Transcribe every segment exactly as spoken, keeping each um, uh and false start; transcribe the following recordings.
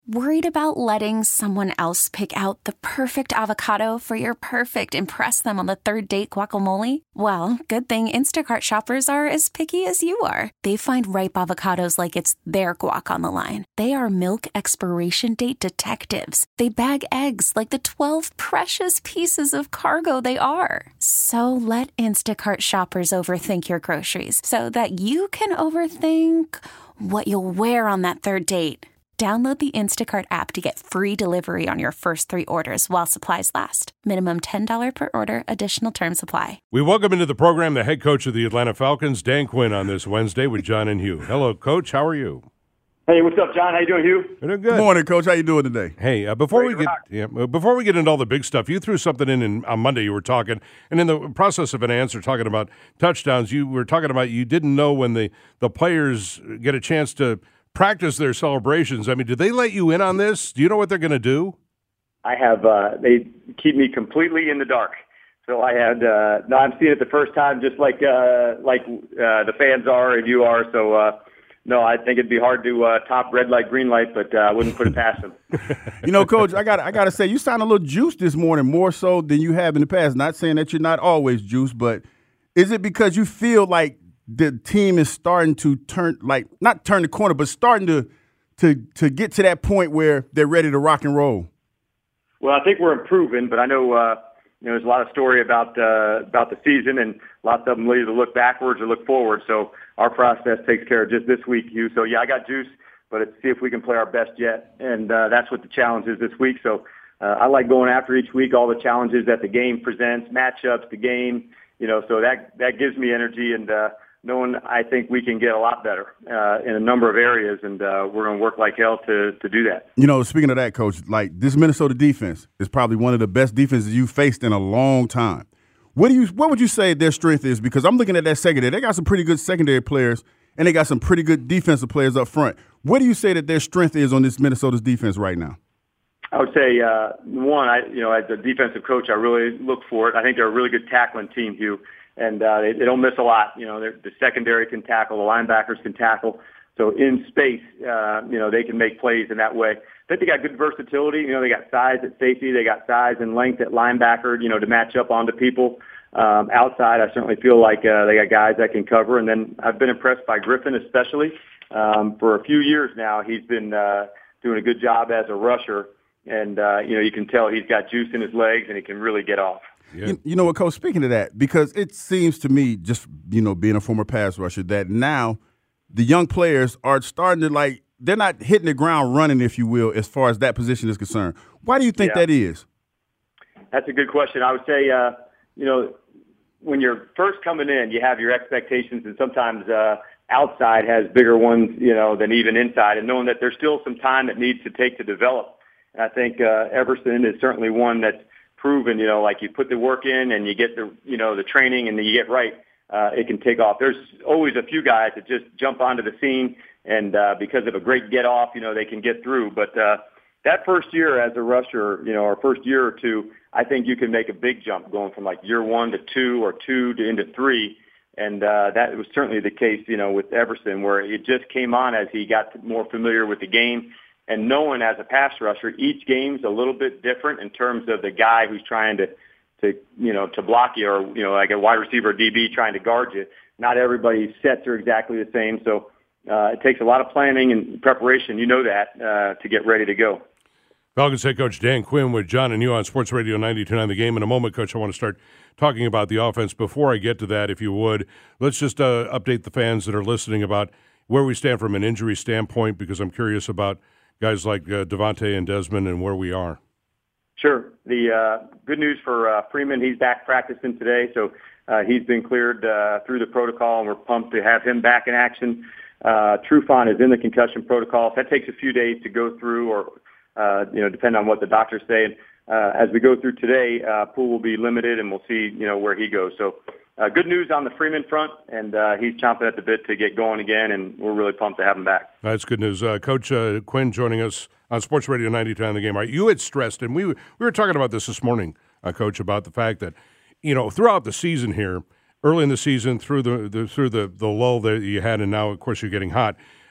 Worried about letting someone else pick out the perfect avocado for your perfect impress them on the third date guacamole? Well, good thing Instacart shoppers are as picky as you are. They find ripe avocados like it's their guac on the line. They are milk expiration date detectives. They bag eggs like the twelve precious pieces of cargo they are. So let Instacart shoppers overthink your groceries so that you can overthink what you'll wear on that third date. Download the Instacart app to get free delivery on your first three orders while supplies last. Minimum ten dollars per order. Additional terms apply. We welcome into the program the head coach of the Atlanta Falcons, Dan Quinn, on this Wednesday with John and Hugh. Hello, Coach. How are you? Hey, what's up, John? How you doing, Hugh? We're doing good. Good morning, Coach. How you doing today? Hey, uh, before Ready we get yeah, uh, before we get into all the big stuff, you threw something in, in on Monday. You were talking, and in the process of an answer, talking about touchdowns. You were talking about you didn't know when the the players get a chance to practice their celebrations. I mean, did they let you in on this? Do you know what they're going to do? I have. Uh, they keep me completely in the dark. So I had. Uh, no, I'm seeing it the first time, just like uh, like uh, the fans are and you are. So uh, no, I think it'd be hard to uh, top red light, green light, but uh, I wouldn't put it past them. You know, Coach, I got I got to say, you sound a little juiced this morning, more so than you have in the past. Not saying that you're not always juiced, but is it because you feel like the team is starting to turn, like, not turn the corner, but starting to to to get to that point where they're ready to rock and roll? Well, I think we're improving, but I know uh, you know there's a lot of story about uh, about the season, and lots of them either look backwards or look forward. So our process takes care of just this week, Hugh. So yeah, I got juice, but let's see if we can play our best yet, and uh, that's what the challenge is this week. So uh, I like going after each week all the challenges that the game presents, matchups, the game, you know. So that that gives me energy, and uh, knowing I think we can get a lot better uh, in a number of areas, and uh, we're going to work like hell to to do that. You know, speaking of that, Coach, like this Minnesota defense is probably one of the best defenses you've faced in a long time. What do you? What would you say their strength is? Because I'm looking at that secondary. They got some pretty good secondary players, and they got some pretty good defensive players up front. What do you say that their strength is on this Minnesota's defense right now? I would say, uh, one, I you know, as a defensive coach, I really look for it. I think they're a really good tackling team, Hugh. And uh, they, they don't miss a lot. You know, the secondary can tackle, the linebackers can tackle. So in space, uh, you know, they can make plays in that way. I think they got good versatility. You know, they got size at safety, they got size and length at linebacker, you know, to match up onto people. Um, outside, I certainly feel like uh, they got guys that can cover. And then I've been impressed by Griffin, especially um, for a few years now. He's been uh, doing a good job as a rusher. And, uh, you know, you can tell he's got juice in his legs and he can really get off. Yeah. You, you know what, Coach, speaking of that, because it seems to me, just, you know, being a former pass rusher, that now the young players are starting to, like, they're not hitting the ground running, if you will, as far as that position is concerned. Why do you think yeah. that is? That's a good question. I would say, uh, you know, when you're first coming in, you have your expectations, and sometimes uh, outside has bigger ones, you know, than even inside, and knowing that there's still some time that needs to take to develop. And I think uh, Everson is certainly one that's proven, you know, like you put the work in and you get the, you know, the training and then you get right, uh, it can take off. There's always a few guys that just jump onto the scene and uh, because of a great get off, you know, they can get through. But uh, that first year as a rusher, you know, or first year or two, I think you can make a big jump going from like year one to two or two to into three. And uh, that was certainly the case, you know, with Everson, where it just came on as he got more familiar with the game. And knowing as a pass rusher, each game's a little bit different in terms of the guy who's trying to, to you know, to block you, or, you know, like a wide receiver or D B trying to guard you. Not everybody's sets are exactly the same. So uh, it takes a lot of planning and preparation, you know that, uh, to get ready to go. Falcons head coach Dan Quinn with John and you on Sports Radio ninety-two point nine The Game. In a moment, Coach, I want to start talking about the offense. Before I get to that, if you would, let's just uh, update the fans that are listening about where we stand from an injury standpoint, because I'm curious about guys like uh, Devontae and Desmond and where we are. Sure. The uh, good news for uh, Freeman, he's back practicing today, so uh, he's been cleared uh, through the protocol, and we're pumped to have him back in action. Uh, Trufant is in the concussion protocol. That takes a few days to go through, or uh, you know, depending on what the doctors say. And uh, as we go through today, uh, Poole will be limited, and we'll see, you know, where he goes. So uh, good news on the Freeman front, and uh, he's chomping at the bit to get going again, and we're really pumped to have him back. That's good news. Uh, Coach uh, Quinn joining us on Sports Radio ninety-two point nine The Game. All right, you had stressed, and we we were talking about this this morning, uh, Coach, about the fact that, you know, throughout the season here, early in the season, through the, the through the, the lull that you had, and now, of course, you're getting hot,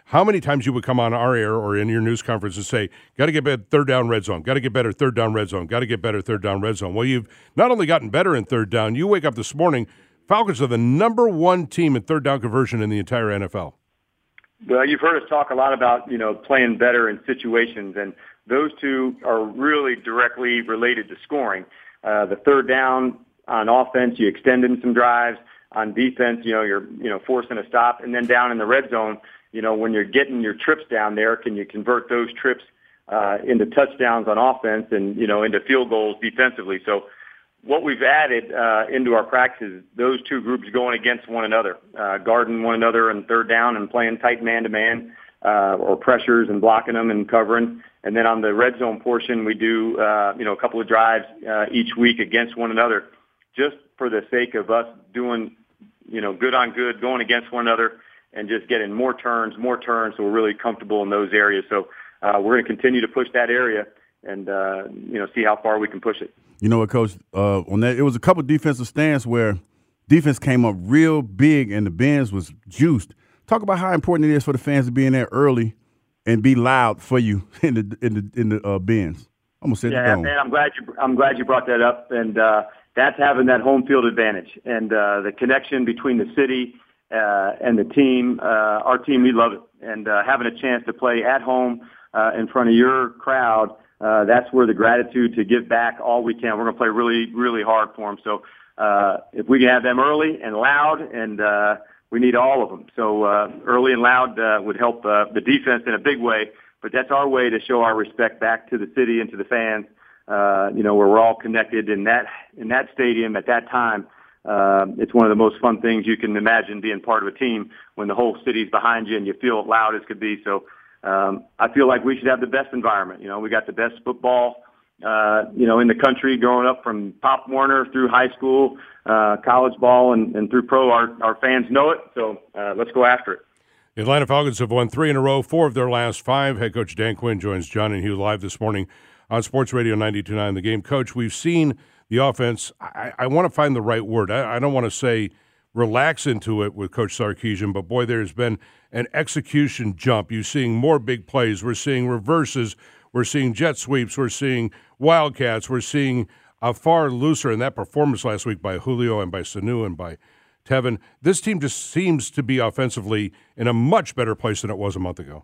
how many times you would come on our air or in your news conference and say, got to get better third down red zone, got to get better third down red zone, got to get better third down red zone. Well, you've not only gotten better in third down, you wake up this morning, Falcons are the number one team in third down conversion in the entire N F L. Well, you've heard us talk a lot about, you know, playing better in situations, and those two are really directly related to scoring. Uh, the third down on offense, you extend in some drives. On defense, you know, you're, you know, forcing a stop. And then down in the red zone, you know, when you're getting your trips down there, can you convert those trips uh, into touchdowns on offense and, you know, into field goals defensively? So what we've added uh, into our practice is those two groups going against one another, uh, guarding one another in third down and playing tight man-to-man uh, or pressures and blocking them and covering. And then on the red zone portion, we do, uh, you know, a couple of drives uh, each week against one another just for the sake of us doing, you know, good on good, going against one another and just getting more turns, more turns, so we're really comfortable in those areas. So uh, we're going to continue to push that area and, uh, you know, see how far we can push it. You know what, Coach? Uh, on that, it was a couple defensive stands where defense came up real big and the bins was juiced. Talk about how important it is for the fans to be in there early and be loud for you in the in the in the uh, bins. I'm gonna say yeah, the man. I'm glad you I'm glad you brought that up, and uh, that's having that home field advantage and uh, the connection between the city uh, and the team. Uh, our team, we love it, and uh, having a chance to play at home uh, in front of your crowd. Uh, that's where the gratitude to give back all we can. We're going to play really, really hard for them. So uh, if we can have them early and loud, and uh, we need all of them. So uh, early and loud uh, would help uh, the defense in a big way. But that's our way to show our respect back to the city and to the fans. Uh, you know, where we're all connected in that in that stadium at that time. Uh, it's one of the most fun things you can imagine being part of a team when the whole city's behind you and you feel loud as could be. So. Um, I feel like we should have the best environment. You know, we got the best football, uh, you know, in the country growing up from Pop Warner through high school, uh, college ball, and, and through pro. Our, our fans know it, so uh, let's go after it. The Atlanta Falcons have won three in a row, four of their last five. Head coach Dan Quinn joins John and Hugh live this morning on Sports Radio ninety-two point nine The Game. Coach, we've seen the offense. I, I want to find the right word. I, I don't want to say relax into it with Coach Sarkisian, but boy, there's been an execution jump. You're seeing more big plays. We're seeing reverses. We're seeing jet sweeps. We're seeing wildcats. We're seeing a far looser in that performance last week by Julio and by Sanu and by Tevin. This team just seems to be offensively in a much better place than it was a month ago.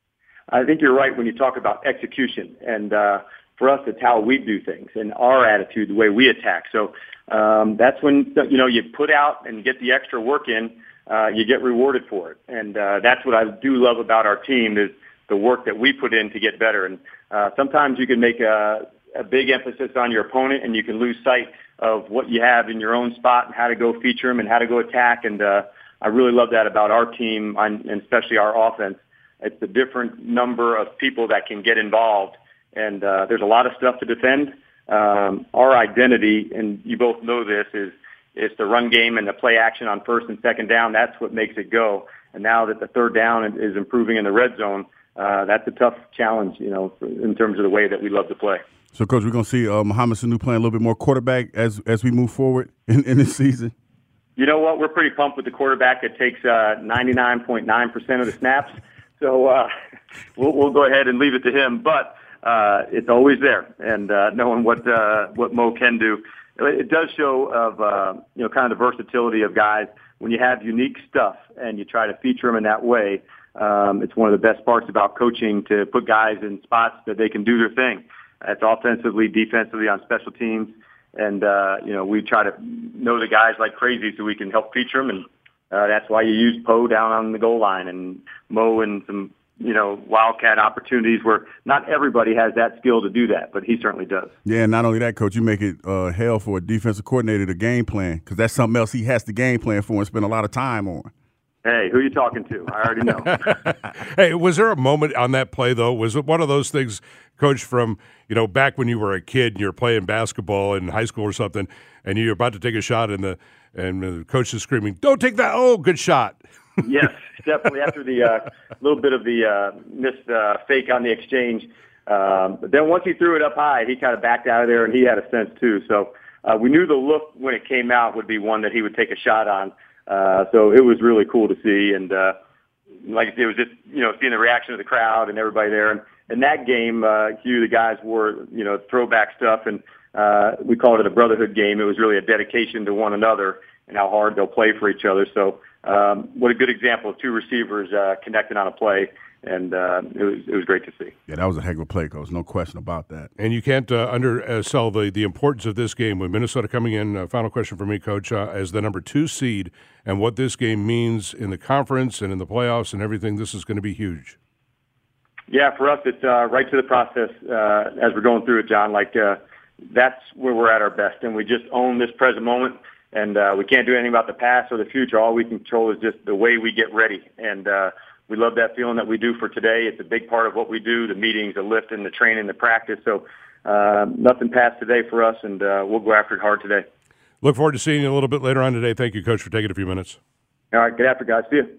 I think you're right when you talk about execution. And uh, for us, it's how we do things and our attitude, the way we attack. So um, that's when, you know, you put out and get the extra work in. Uh, you get rewarded for it. And uh, that's what I do love about our team is the work that we put in to get better. And uh, sometimes you can make a, a big emphasis on your opponent and you can lose sight of what you have in your own spot and how to go feature them and how to go attack. And uh, I really love that about our team and especially our offense. It's the different number of people that can get involved. And uh, there's a lot of stuff to defend. Um, our identity, and you both know this, is it's the run game and the play action on first and second down. That's what makes it go. And now that the third down is improving in the red zone, uh, that's a tough challenge, you know, in terms of the way that we love to play. So, Coach, we're going to see uh, Mohamed Sanu playing a little bit more quarterback as as we move forward in, in this season? You know what? We're pretty pumped with the quarterback that takes uh, ninety-nine point nine percent of the snaps. So uh, we'll, we'll go ahead and leave it to him. But uh, it's always there. And uh, knowing what uh, what Mo can do. It does show of, uh, you know, kind of the versatility of guys. When you have unique stuff and you try to feature them in that way, um, it's one of the best parts about coaching to put guys in spots that they can do their thing. It's offensively, defensively, on special teams. And, uh, you know, we try to know the guys like crazy so we can help feature them. And uh, that's why you use Poe down on the goal line and Mo and some, you know, wildcat opportunities where not everybody has that skill to do that, but he certainly does. Yeah, and not only that, Coach, you make it uh, hell for a defensive coordinator to game plan because that's something else he has to game plan for and spend a lot of time on. Hey, who are you talking to? I already know. Hey, was there a moment on that play, though? Was it one of those things, Coach, from, you know, back when you were a kid and you were playing basketball in high school or something, and you're about to take a shot and the, and the coach is screaming, don't take that, oh, good shot. Yes, definitely after the uh, little bit of the uh, missed uh, fake on the exchange. Um, but then once he threw it up high, he kind of backed out of there, and he had a sense too. So uh, we knew the look when it came out would be one that he would take a shot on. Uh, so it was really cool to see. And, uh, like I said, it was just, you know, seeing the reaction of the crowd and everybody there. And in that game, uh, Hugh, the guys wore, you know, throwback stuff, and uh, we called it a brotherhood game. It was really a dedication to one another and how hard they'll play for each other. So um, what a good example of two receivers uh, connecting on a play. And uh, it was it was great to see. Yeah, that was a heck of a play, Coach. No question about that. And you can't uh, undersell the, the importance of this game with Minnesota coming in. Uh, final question for me, Coach, uh, as the number two seed and what this game means in the conference and in the playoffs and everything. This is going to be huge. Yeah, for us, it's uh, right to the process uh, as we're going through it, John. Like uh, that's where we're at our best, and we just own this present moment. And uh, we can't do anything about the past or the future. All we can control is just the way we get ready. And uh, we love that feeling that we do for today. It's a big part of what we do, the meetings, the lifting, the training, the practice. So uh, nothing past today for us, and uh, we'll go after it hard today. Look forward to seeing you a little bit later on today. Thank you, Coach, for taking a few minutes. All right, get after it, guys. See you.